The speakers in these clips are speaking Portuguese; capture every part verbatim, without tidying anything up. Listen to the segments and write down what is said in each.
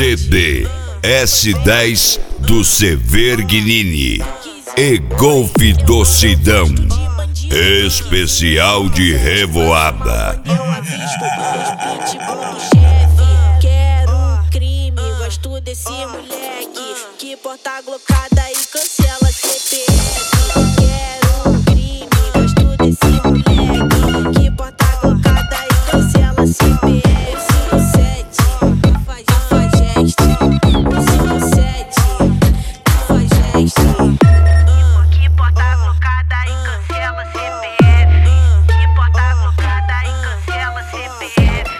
C D S dez do Severgnini e Golf do Sidão, especial de revoada. Eu avisto dois pitbull do chefe. Quero um crime, gosto desse moleque que porta glocada e cancela C P F. Quero um crime, gosto desse moleque que porta glocada e cancela C P F. cinco sete, faz, faz gesto. cinco sete, faz gesto. Que porta glocada e cancela C P F. Que porta glocada e cancela C P F.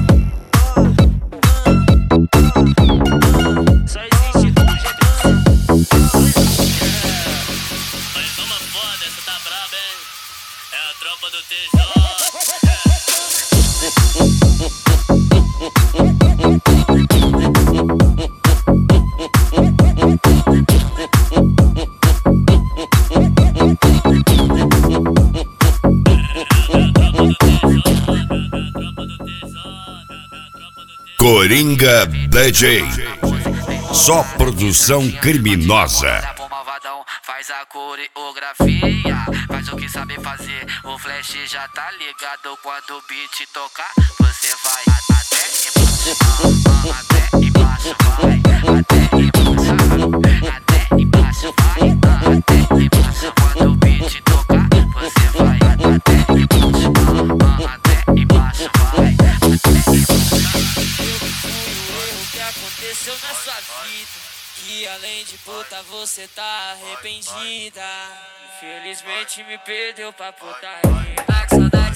Só existe um jeito. Mais uma foda, essa tá braba, hein? É a tropa do T J. Coringa D J, só produção criminosa. Faz a coreografia, faz o que sabe fazer. O flash já tá ligado. Quando o beat tocar, você vai até embaixo, até embaixo, vai até embaixo, até embaixo, vai até embaixo. Quando o beat tocar, você vai até embaixo, até embaixo, vai até embaixo. O que aconteceu na sua vida? Que além de puta você tá arrependida. Infelizmente me perdeu pra putaria. Tá com saudade